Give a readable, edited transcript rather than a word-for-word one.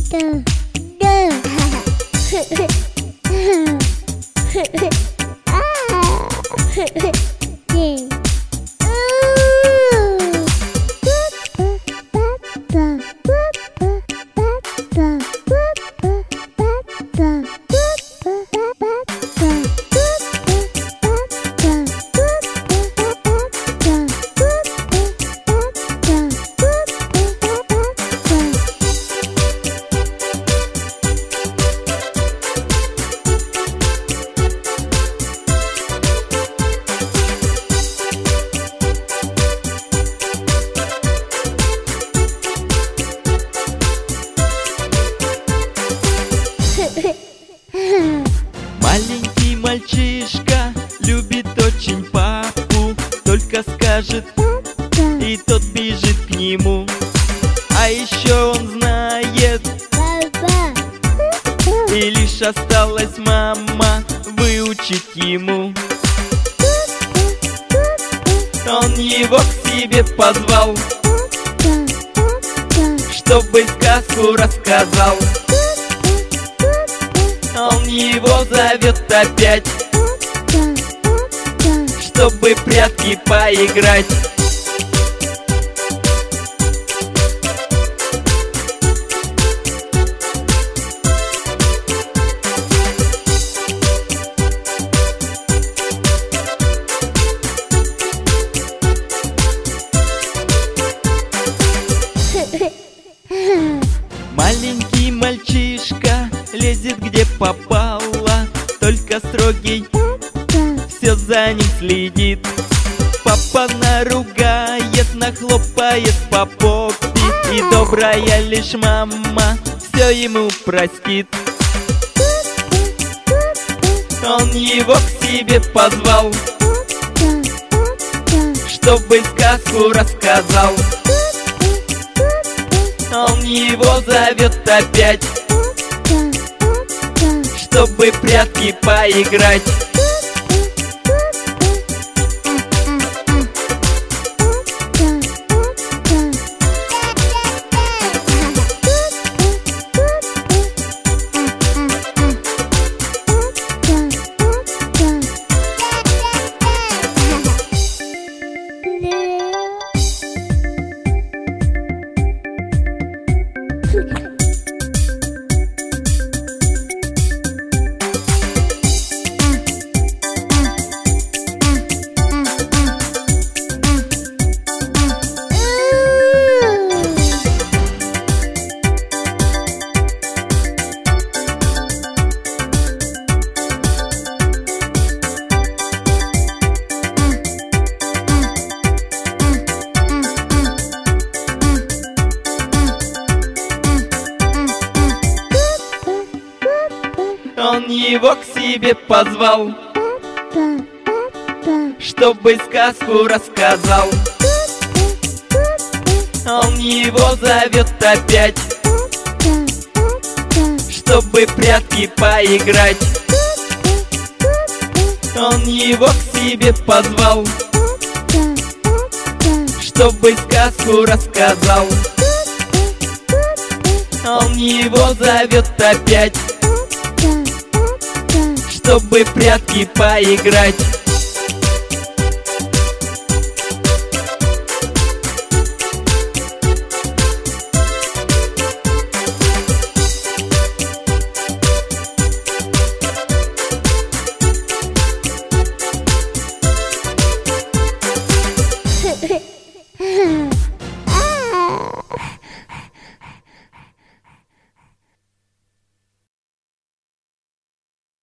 Маленький мальчишка любит очень папу, только скажет, и тот бежит к нему. А еще он знает, и лишь осталась мама выучить ему. Он его к себе позвал, чтобы сказку рассказал. Он его зовет опять, чтобы прятки поиграть. Маленький мальчишка лезет где попало, только строгий все за ним следит. Папа наругает, нахлопает по попе, и добрая лишь мама все ему простит. Он его к себе позвал, чтобы сказку рассказал. Он его зовет опять, чтобы прятки поиграть. Он его к себе позвал, чтобы сказку рассказал. Он его зовет опять, чтобы прятки поиграть. Он его к себе позвал, чтобы сказку рассказал. Он его зовет опять, чтобы прятки поиграть. Hehe.